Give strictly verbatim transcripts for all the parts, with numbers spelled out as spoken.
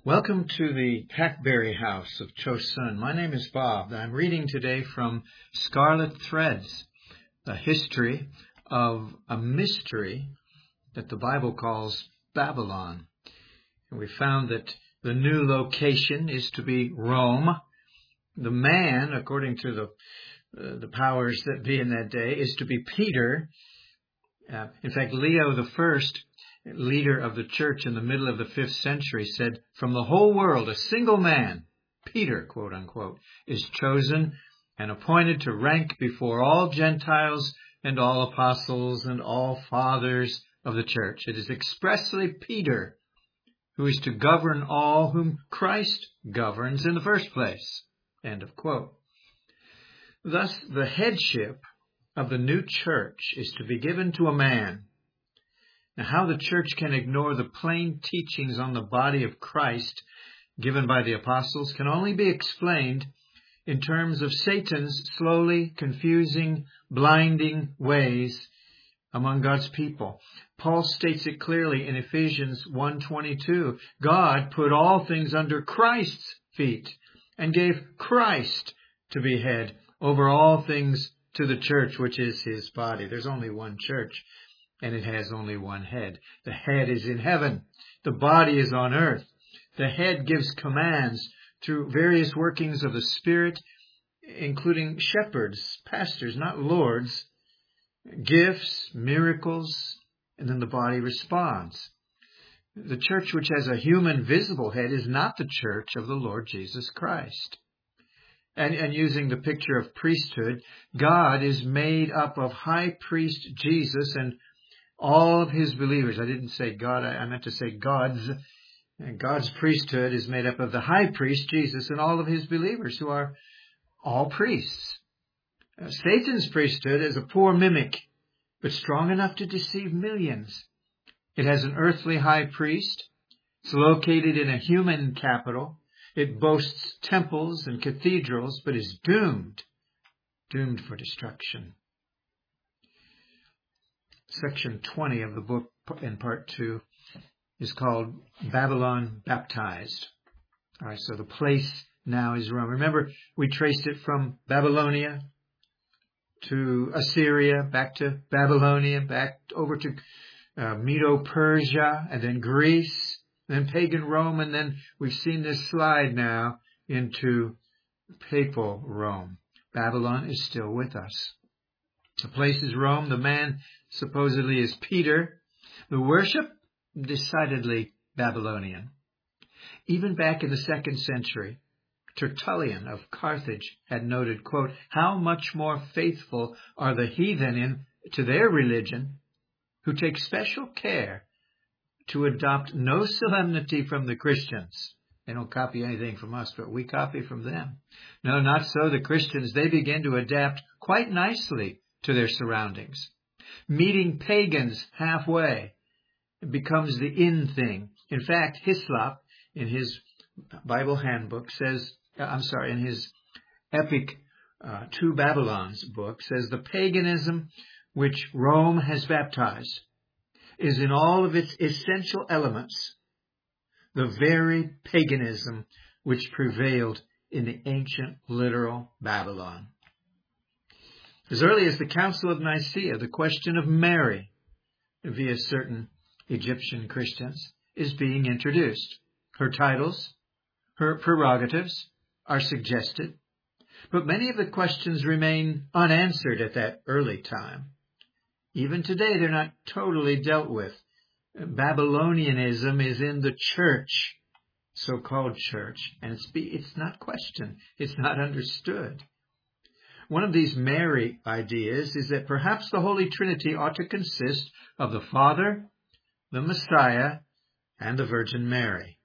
Welcome to the Hackberry House of Chosun. My name is Bob. I'm reading today from Scarlet Threads, the history of a mystery that the Bible calls Babylon. And we found that the new location is to be Rome. The man, according to the uh, the powers that be in that day, is to be Peter. Uh, in fact, Leo the First, leader of the church in the middle of the fifth century, said, "From the whole world, a single man, Peter, quote unquote, is chosen and appointed to rank before all Gentiles and all apostles and all fathers of the church. It is expressly Peter who is to govern all whom Christ governs in the first place." End of quote. Thus, the headship of the new church is to be given to a man. Now, how the church can ignore the plain teachings on the body of Christ given by the apostles can only be explained in terms of Satan's slowly confusing, blinding ways among God's people. Paul states it clearly in Ephesians one twenty-two. God put all things under Christ's feet and gave Christ to be head over all things to the church, which is his body. There's only one church, and it has only one head. The head is in heaven. The body is on earth. The head gives commands through various workings of the Spirit, including shepherds, pastors, not lords, gifts, miracles, and then the body responds. The church, which has a human visible head, is not the church of the Lord Jesus Christ. And, and using the picture of priesthood, God is made up of high priest Jesus and all of his believers. I didn't say God, I meant to say God's. And God's priesthood is made up of the high priest Jesus and all of his believers, who are all priests. Uh, Satan's priesthood is a poor mimic, but strong enough to deceive millions. It has an earthly high priest. It's located in a human capital. It boasts temples and cathedrals, but is doomed, doomed for destruction. Section twenty of the book in part two is called Babylon Baptized. All right, so the place now is Rome. Remember, we traced it from Babylonia to Assyria, back to Babylonia, back over to uh, Medo-Persia, and then Greece, then pagan Rome, and then we've seen this slide now into papal Rome. Babylon is still with us. The place is Rome. The man supposedly is Peter. The worship, decidedly Babylonian. Even back in the second century, Tertullian of Carthage had noted, quote, "How much more faithful are the heathen in to their religion, who take special care to adopt no solemnity from the Christians." They don't copy anything from us, but we copy from them. No, not so the Christians. They begin to adapt quite nicely to their surroundings. Meeting pagans halfway becomes the in thing. In fact, Hislop, in his Bible handbook, says, I'm sorry, in his epic uh, Two Babylons book, says the paganism which Rome has baptized is in all of its essential elements the very paganism which prevailed in the ancient literal Babylon. As early as the Council of Nicaea, the question of Mary, via certain Egyptian Christians, is being introduced. Her titles, her prerogatives are suggested, but many of the questions remain unanswered at that early time. Even today, they're not totally dealt with. Babylonianism is in the church, so-called church, and it's, be, it's not questioned. It's not understood. One of these Mary ideas is that perhaps the Holy Trinity ought to consist of the Father, the Messiah, and the Virgin Mary.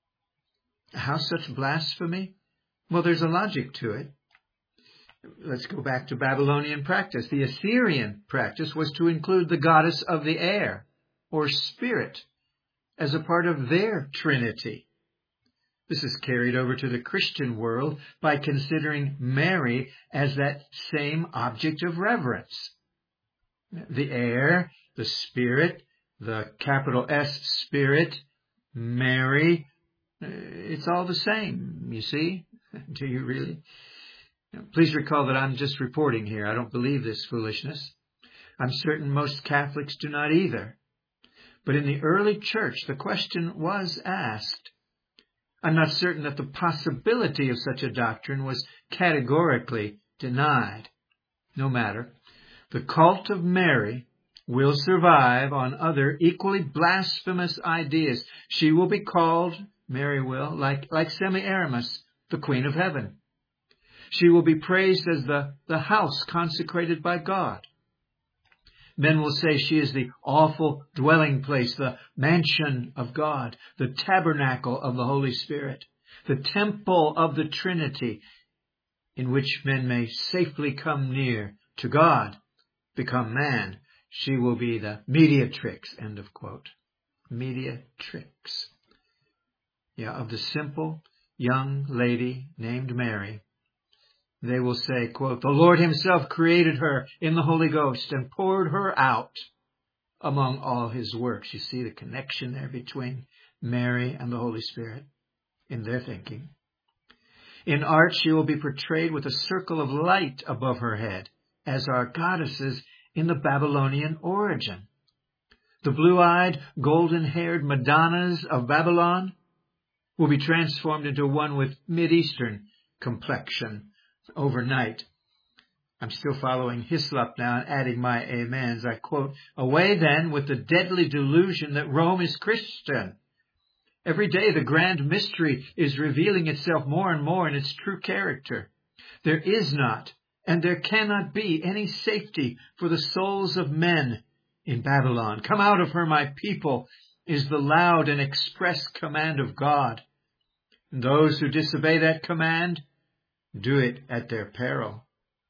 How such blasphemy? Well, there's a logic to it. Let's go back to Babylonian practice. The Assyrian practice was to include the goddess of the air, or spirit, as a part of their Trinity. This is carried over to the Christian world by considering Mary as that same object of reverence. The air, the spirit, the capital S Spirit, Mary, it's all the same, you see. Do you really? Please recall that I'm just reporting here. I don't believe this foolishness. I'm certain most Catholics do not either. But in the early church, the question was asked. I'm not certain that the possibility of such a doctrine was categorically denied. No matter. The cult of Mary will survive on other equally blasphemous ideas. She will be called, Mary will, like, like Semiramis, the Queen of Heaven. She will be praised as the, the house consecrated by God. Men will say she is the awful dwelling place, the mansion of God, the tabernacle of the Holy Spirit, the temple of the Trinity, in which men may safely come near to God, become man. She will be the mediatrix, end of quote. Mediatrix. Yeah, of the simple young lady named Mary. They will say, quote, the Lord himself created her in the Holy Ghost and poured her out among all his works. You see the connection there between Mary and the Holy Spirit in their thinking. In art, she will be portrayed with a circle of light above her head, as are goddesses in the Babylonian origin. The blue-eyed, golden-haired Madonnas of Babylon will be transformed into one with Mid-Eastern complexion overnight. I'm still following Hislop now and adding my amens. I quote, away then with the deadly delusion that Rome is Christian. Every day the grand mystery is revealing itself more and more in its true character. There is not and there cannot be any safety for the souls of men in Babylon. Come out of her, my people, is the loud and express command of God. And those who disobey that command do it at their peril.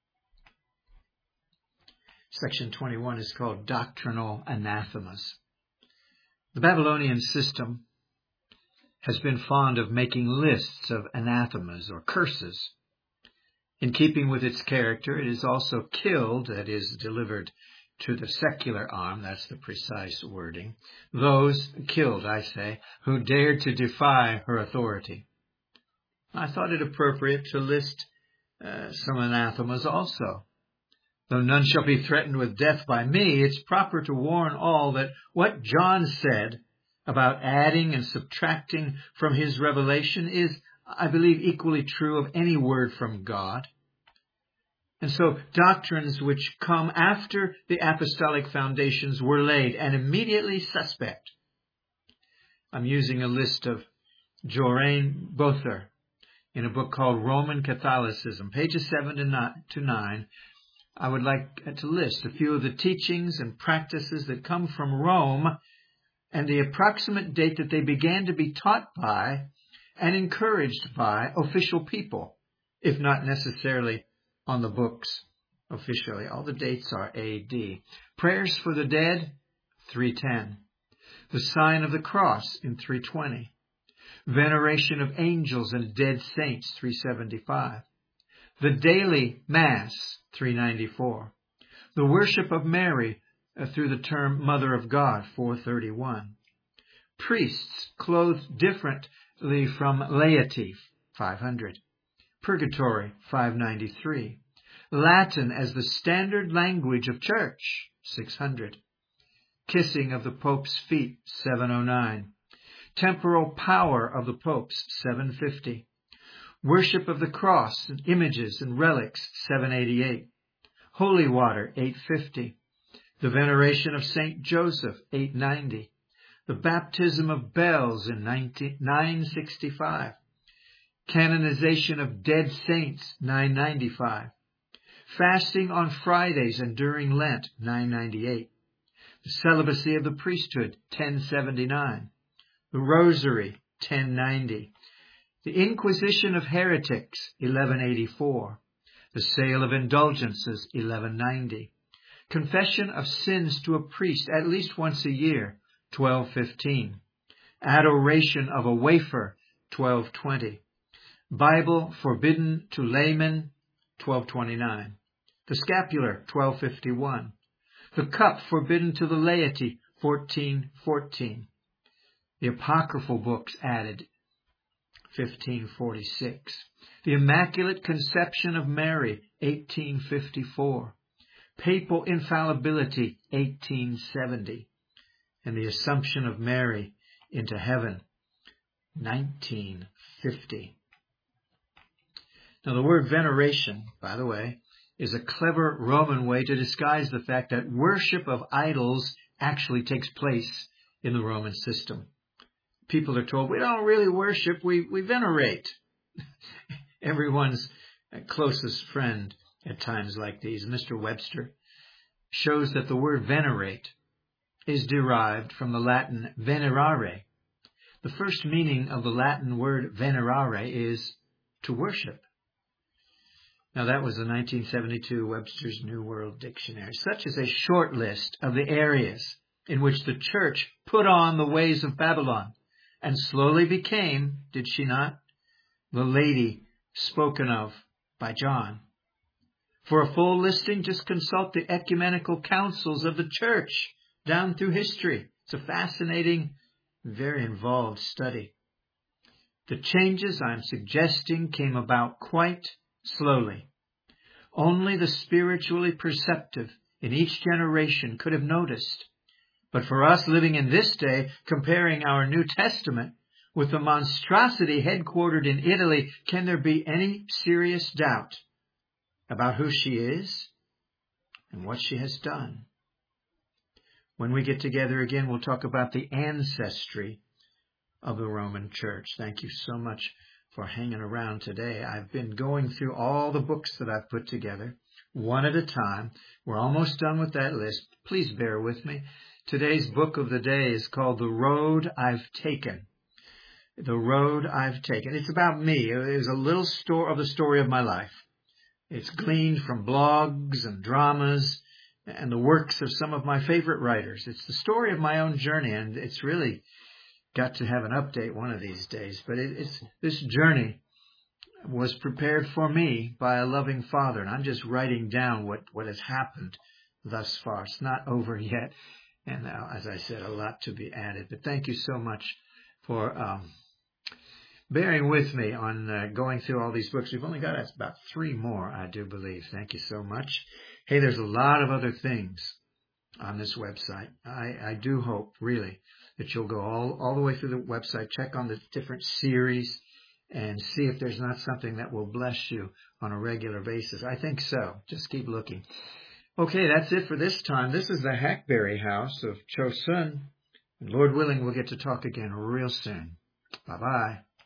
Section twenty-one is called Doctrinal Anathemas. The Babylonian system has been fond of making lists of anathemas or curses. In keeping with its character, it is also killed, that is, delivered to the secular arm, that's the precise wording, those killed, I say, who dared to defy her authority. I thought it appropriate to list uh, some anathemas also. Though none shall be threatened with death by me, it's proper to warn all that what John said about adding and subtracting from his revelation is, I believe, equally true of any word from God. And so doctrines which come after the apostolic foundations were laid and immediately suspect. I'm using a list of Jorain Bother in a book called Roman Catholicism, pages seven to nine. I would like to list a few of the teachings and practices that come from Rome and the approximate date that they began to be taught by and encouraged by official people, if not necessarily on the books officially. All the dates are A D. Prayers for the dead, three ten. The sign of the cross in three twenty. Veneration of angels and dead saints, three seventy-five. The daily Mass, three ninety-four. The worship of Mary uh, through the term Mother of God, four thirty-one. Priests clothed differently from laity, five hundred. Purgatory, five ninety-three. Latin as the standard language of church, six hundred. Kissing of the Pope's feet, seven oh nine. Temporal power of the popes, seven fifty. Worship of the cross and images and relics, seven eighty-eight. Holy water, eight fifty. The veneration of Saint Joseph, eight ninety. The baptism of bells in nine sixty-five. Canonization of dead saints, nine ninety-five. Fasting on Fridays and during Lent, nine ninety-eight. The celibacy of the priesthood, ten seventy-nine. The Rosary, ten ninety. The Inquisition of Heretics, eleven eighty-four. The sale of indulgences, eleven ninety. Confession of sins to a priest at least once a year, twelve fifteen. Adoration of a wafer, twelve twenty. Bible forbidden to laymen, twelve twenty-nine. The scapular, twelve fifty-one. The cup forbidden to the laity, fourteen fourteen. The apocryphal books added, fifteen forty-six. The Immaculate Conception of Mary, eighteen fifty-four. Papal Infallibility, eighteen seventy. And the Assumption of Mary into Heaven, nineteen fifty. Now, the word veneration, by the way, is a clever Roman way to disguise the fact that worship of idols actually takes place in the Roman system. People are told, we don't really worship, we, we venerate. Everyone's closest friend at times like these, Mister Webster, shows that the word venerate is derived from the Latin venerare. The first meaning of the Latin word venerare is to worship. Now, that was the nineteen seventy-two Webster's New World Dictionary. Such is a short list of the areas in which the church put on the ways of Babylon and slowly became, did she not, the lady spoken of by John. For a full listing, just consult the ecumenical councils of the church down through history. It's a fascinating, very involved study. The changes I'm suggesting came about quite slowly. Only the spiritually perceptive in each generation could have noticed. But for us living in this day, comparing our New Testament with the monstrosity headquartered in Italy, can there be any serious doubt about who she is and what she has done? When we get together again, we'll talk about the ancestry of the Roman Church. Thank you so much for hanging around today. I've been going through all the books that I've put together, one at a time. We're almost done with that list. Please bear with me. Today's book of the day is called The Road I've Taken. The Road I've Taken. It's about me. It's a little story of the story of my life. It's gleaned from blogs and dramas and the works of some of my favorite writers. It's the story of my own journey, and it's really got to have an update one of these days. But it, it's this journey was prepared for me by a loving Father, and I'm just writing down what, what has happened thus far. It's not over yet, and uh, as I said, a lot to be added. But thank you so much for um, bearing with me on uh, going through all these books. We've only got about three more, I do believe. Thank you so much. Hey, there's a lot of other things on this website. I, I do hope, really, that you'll go all, all the way through the website, check on the different series, and see if there's not something that will bless you on a regular basis. I think so. Just keep looking. Okay, that's it for this time. This is the Hackberry House of Chosun. And Lord willing, we'll get to talk again real soon. Bye-bye.